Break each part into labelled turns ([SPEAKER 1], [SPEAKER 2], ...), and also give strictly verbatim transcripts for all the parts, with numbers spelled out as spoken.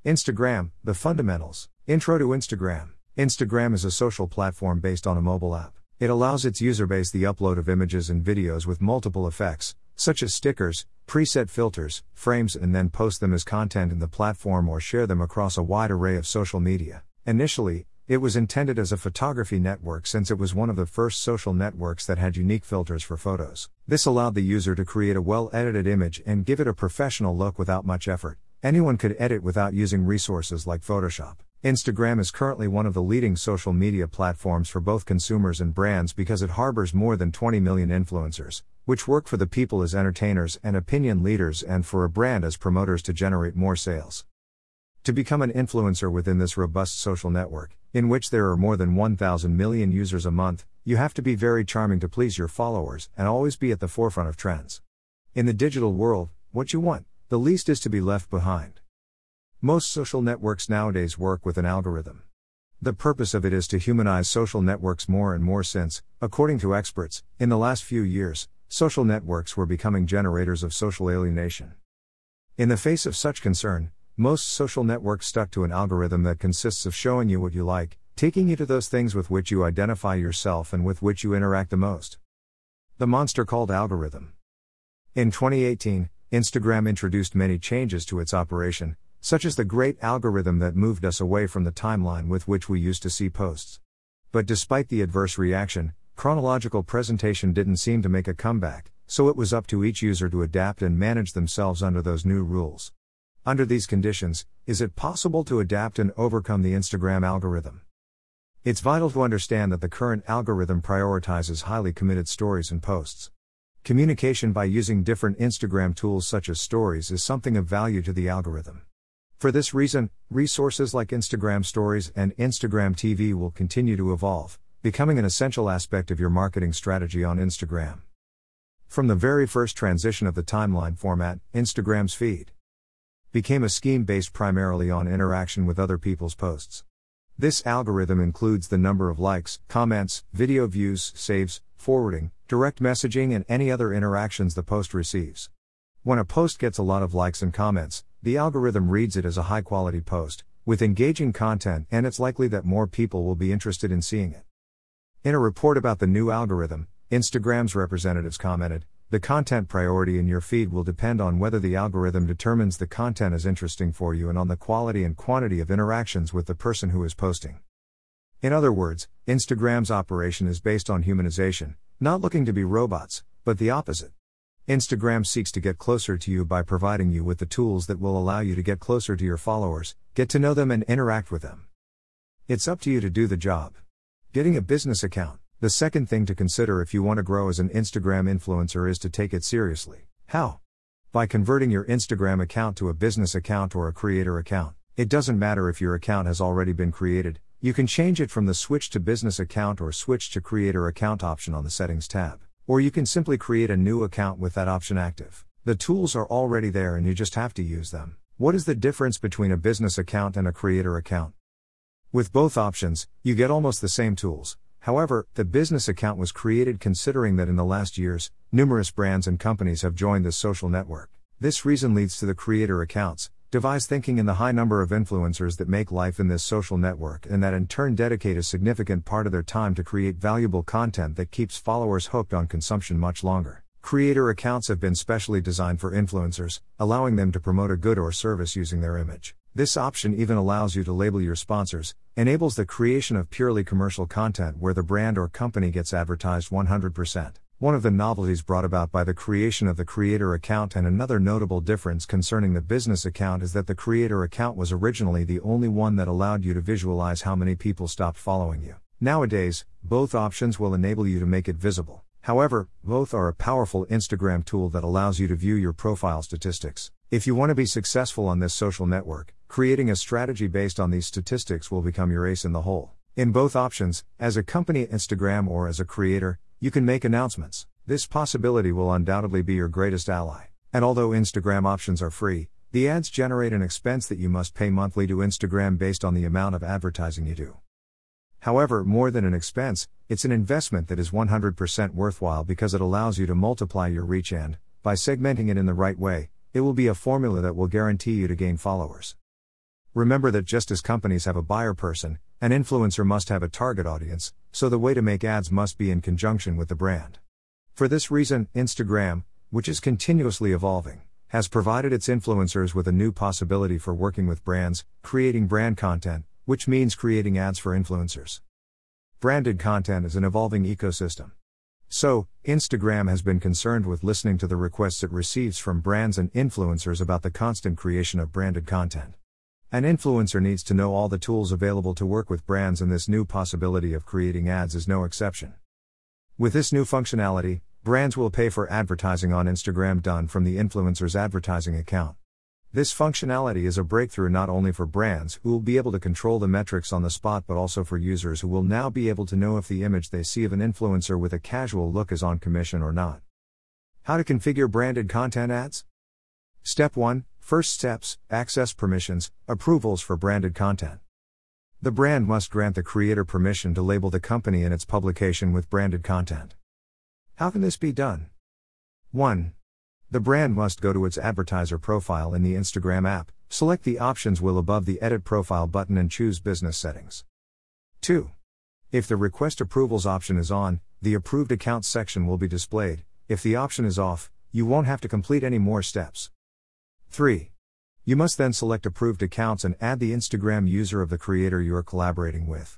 [SPEAKER 1] Instagram, the fundamentals. Intro to Instagram. Instagram is a social platform based on a mobile app. It allows its user base the upload of images and videos with multiple effects, such as stickers, preset filters, frames, and then post them as content in the platform or share them across a wide array of social media. Initially, it was intended as a photography network since it was one of the first social networks that had unique filters for photos. This allowed the user to create a well-edited image and give it a professional look without much effort. Anyone could edit without using resources like Photoshop. Instagram is currently one of the leading social media platforms for both consumers and brands because it harbors more than twenty million influencers, which work for the people as entertainers and opinion leaders and for a brand as promoters to generate more sales. To become an influencer within this robust social network, in which there are more than one thousand million users a month, you have to be very charming to please your followers and always be at the forefront of trends. In the digital world, what you want, the least is to be left behind. Most social networks nowadays work with an algorithm. The purpose of it is to humanize social networks more and more since, according to experts, in the last few years, social networks were becoming generators of social alienation. In the face of such concern, most social networks stuck to an algorithm that consists of showing you what you like, taking you to those things with which you identify yourself and with which you interact the most. The monster called algorithm. In twenty eighteen, Instagram introduced many changes to its operation, such as the great algorithm that moved us away from the timeline with which we used to see posts. But despite the adverse reaction, chronological presentation didn't seem to make a comeback, so it was up to each user to adapt and manage themselves under those new rules. Under these conditions, is it possible to adapt and overcome the Instagram algorithm? It's vital to understand that the current algorithm prioritizes highly committed stories and posts. Communication by using different Instagram tools such as stories is something of value to the algorithm. For this reason, resources like Instagram Stories and Instagram T V will continue to evolve, becoming an essential aspect of your marketing strategy on Instagram. From the very first transition of the timeline format, Instagram's feed became a scheme based primarily on interaction with other people's posts. This algorithm includes the number of likes, comments, video views, saves, forwarding, direct messaging, and any other interactions the post receives. When a post gets a lot of likes and comments, the algorithm reads it as a high-quality post, with engaging content, and it's likely that more people will be interested in seeing it. In a report about the new algorithm, Instagram's representatives commented, "The content priority in your feed will depend on whether the algorithm determines the content is interesting for you and on the quality and quantity of interactions with the person who is posting." In other words, Instagram's operation is based on humanization, not looking to be robots, but the opposite. Instagram seeks to get closer to you by providing you with the tools that will allow you to get closer to your followers, get to know them and interact with them. It's up to you to do the job. Getting a business account. The second thing to consider if you want to grow as an Instagram influencer is to take it seriously. How? By converting your Instagram account to a business account or a creator account. It doesn't matter if your account has already been created, you can change it from the Switch to Business Account or Switch to Creator Account option on the Settings tab. Or you can simply create a new account with that option active. The tools are already there and you just have to use them. What is the difference between a business account and a creator account? With both options, you get almost the same tools. However, the business account was created considering that in the last years, numerous brands and companies have joined this social network. This reason leads to the creator accounts, devise thinking in the high number of influencers that make life in this social network and that in turn dedicate a significant part of their time to create valuable content that keeps followers hooked on consumption much longer. Creator accounts have been specially designed for influencers, allowing them to promote a good or service using their image. This option even allows you to label your sponsors, enables the creation of purely commercial content where the brand or company gets advertised one hundred percent. One of the novelties brought about by the creation of the creator account and another notable difference concerning the business account is that the creator account was originally the only one that allowed you to visualize how many people stopped following you. Nowadays, both options will enable you to make it visible. However, both are a powerful Instagram tool that allows you to view your profile statistics. If you want to be successful on this social network, creating a strategy based on these statistics will become your ace in the hole. In both options, as a company at Instagram or as a creator, you can make announcements. This possibility will undoubtedly be your greatest ally. And although Instagram options are free, the ads generate an expense that you must pay monthly to Instagram based on the amount of advertising you do. However, more than an expense, it's an investment that is one hundred percent worthwhile because it allows you to multiply your reach and, by segmenting it in the right way, it will be a formula that will guarantee you to gain followers. Remember that just as companies have a buyer person, an influencer must have a target audience, so the way to make ads must be in conjunction with the brand. For this reason, Instagram, which is continuously evolving, has provided its influencers with a new possibility for working with brands, creating brand content, which means creating ads for influencers. Branded content is an evolving ecosystem. So, Instagram has been concerned with listening to the requests it receives from brands and influencers about the constant creation of branded content. An influencer needs to know all the tools available to work with brands, and this new possibility of creating ads is no exception. With this new functionality, brands will pay for advertising on Instagram done from the influencer's advertising account. This functionality is a breakthrough not only for brands who will be able to control the metrics on the spot, but also for users who will now be able to know if the image they see of an influencer with a casual look is on commission or not. How to configure branded content ads? Step one. First steps, access permissions, approvals for branded content. The brand must grant the creator permission to label the company and its publication with branded content. How can this be done? one. The brand must go to its advertiser profile in the Instagram app, select the options wheel above the Edit Profile button and choose Business Settings. two. If the Request Approvals option is on, the Approved Accounts section will be displayed. If the option is off, you won't have to complete any more steps. three. You must then select Approved Accounts and add the Instagram user of the creator you are collaborating with.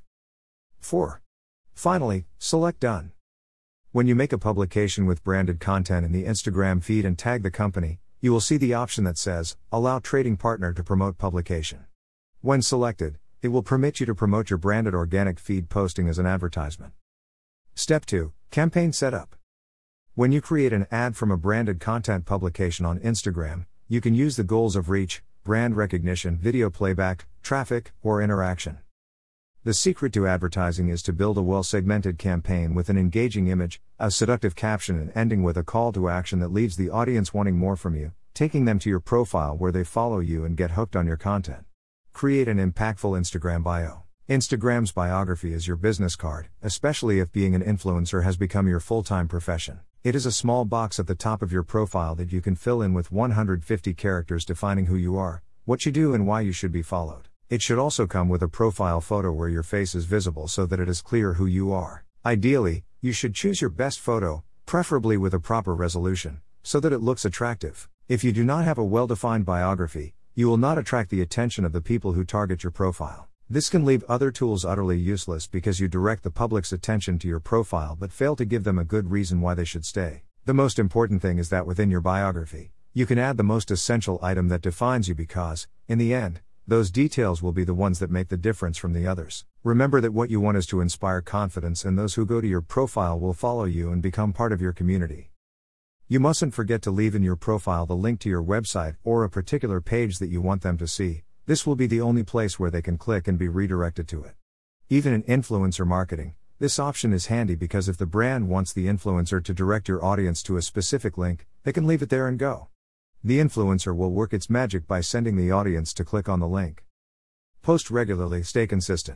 [SPEAKER 1] four. Finally, select Done. When you make a publication with branded content in the Instagram feed and tag the company, you will see the option that says, Allow Trading Partner to promote publication. When selected, it will permit you to promote your branded organic feed posting as an advertisement. Step two. Campaign Setup. When you create an ad from a branded content publication on Instagram, you can use the goals of reach, brand recognition, video playback, traffic, or interaction. The secret to advertising is to build a well-segmented campaign with an engaging image, a seductive caption, and ending with a call to action that leaves the audience wanting more from you, taking them to your profile where they follow you and get hooked on your content. Create an impactful Instagram bio. Instagram's biography is your business card, especially if being an influencer has become your full-time profession. It is a small box at the top of your profile that you can fill in with one hundred fifty characters defining who you are, what you do, and why you should be followed. It should also come with a profile photo where your face is visible so that it is clear who you are. Ideally, you should choose your best photo, preferably with a proper resolution, so that it looks attractive. If you do not have a well-defined biography, you will not attract the attention of the people who target your profile. This can leave other tools utterly useless because you direct the public's attention to your profile but fail to give them a good reason why they should stay. The most important thing is that within your biography, you can add the most essential item that defines you because, in the end, those details will be the ones that make the difference from the others. Remember that what you want is to inspire confidence, and those who go to your profile will follow you and become part of your community. You mustn't forget to leave in your profile the link to your website or a particular page that you want them to see. This will be the only place where they can click and be redirected to it. Even in influencer marketing, this option is handy because if the brand wants the influencer to direct your audience to a specific link, they can leave it there and go. The influencer will work its magic by sending the audience to click on the link. Post regularly, stay consistent.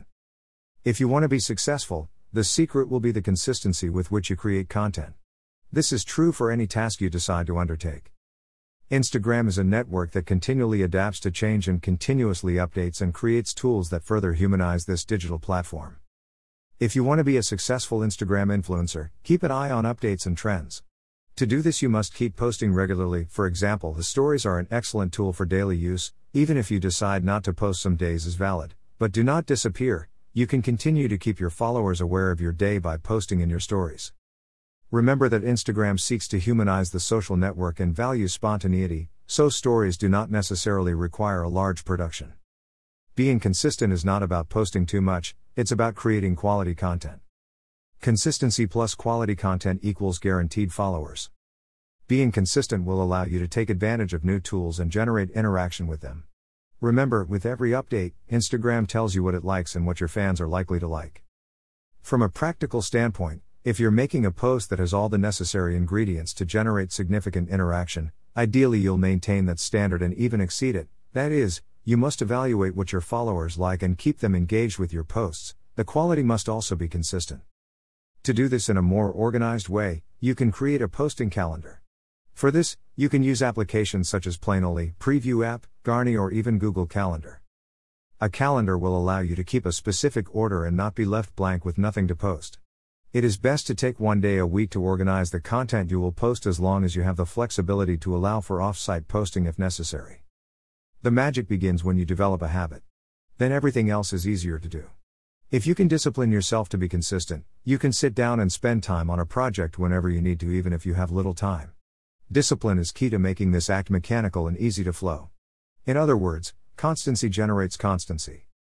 [SPEAKER 1] If you want to be successful, the secret will be the consistency with which you create content. This is true for any task you decide to undertake. Instagram is a network that continually adapts to change and continuously updates and creates tools that further humanize this digital platform. If you want to be a successful Instagram influencer, keep an eye on updates and trends. To do this, you must keep posting regularly. For example, the stories are an excellent tool for daily use. Even if you decide not to post, some days is valid. But do not disappear. You can continue to keep your followers aware of your day by posting in your stories. Remember that Instagram seeks to humanize the social network and values spontaneity, so stories do not necessarily require a large production. Being consistent is not about posting too much, it's about creating quality content. Consistency plus quality content equals guaranteed followers. Being consistent will allow you to take advantage of new tools and generate interaction with them. Remember, with every update, Instagram tells you what it likes and what your fans are likely to like. From a practical standpoint, if you're making a post that has all the necessary ingredients to generate significant interaction, ideally you'll maintain that standard and even exceed it. That is, you must evaluate what your followers like and keep them engaged with your posts. The quality must also be consistent. To do this in a more organized way, you can create a posting calendar. For this, you can use applications such as Planoly, Preview App, Garni, or even Google Calendar. A calendar will allow you to keep a specific order and not be left blank with nothing to post. It is best to take one day a week to organize the content you will post, as long as you have the flexibility to allow for off-site posting if necessary. The magic begins when you develop a habit. Then everything else is easier to do. If you can discipline yourself to be consistent, you can sit down and spend time on a project whenever you need to, even if you have little time. Discipline is key to making this act mechanical and easy to flow. In other words, constancy generates constancy.